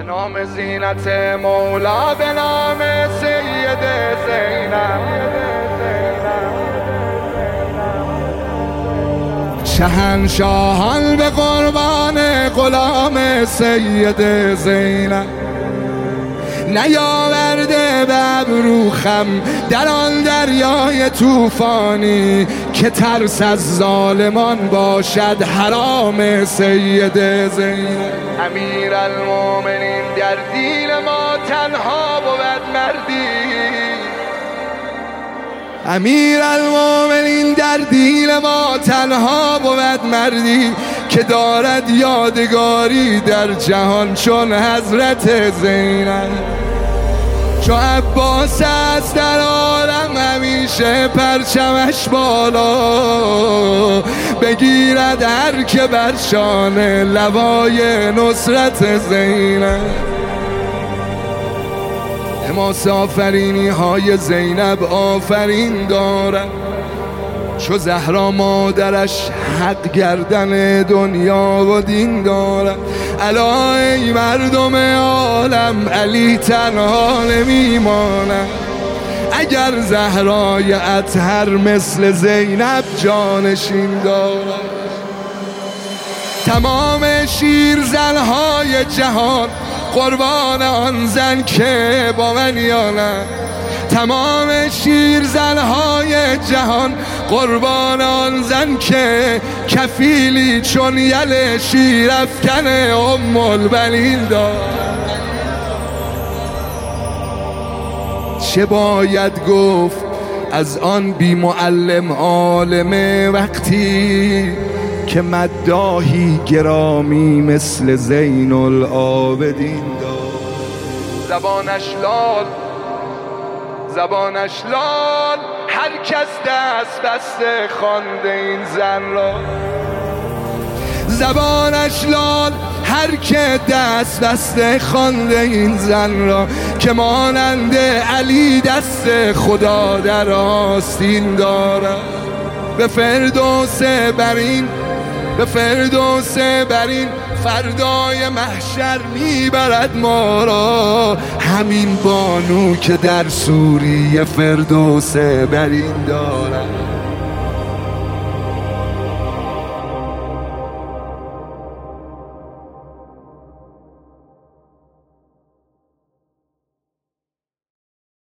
نام زینت مولا به نام سید زینب، شهنشاهان به قربان غلام سید زینب. نیاورده به ابرو خم در آن دریای طوفانی که ترس از ظالمان باشد حرام سید زینب. امیر المومنین در دین ما تنها بود مردی، امیر المومنین در دین ما تنها بود مردی که دارد یادگاری در جهان چون حضرت زینب. چو عباس است در عالم همیشه پرچمش بالا، بگیرد هر که بر شان لوای نصرت زینب. حماس آفرینی های زینب آفرین دارد، چو زهرا مادرش حق گردن دنیا و دین دارد. الا ای مردم عالم علی تنها نمیماند، اگر زهرای اطهر مثل زینب جانشین دارد. تمام شیرزنهای جهان قربان آن زن که با من یا نه، تمام شیرزنهای جهان قربان آن زن که کفیلی چون یل شیرافکن ام البنین دارد. چه باید گفت از آن بی معلم عالمه وقتی که مداحی گرامی مثل زین العابدین دارد. زبانش لال هر کس دست بسته خوانده این زن را، زبانش لال هر که دست بسته خوانده این زن را که مانند علی دست خدا در آستین دارد. به فردوس برین فردای محشر میبرد ما را، همین بانو که در سوری فردوس برین دارد.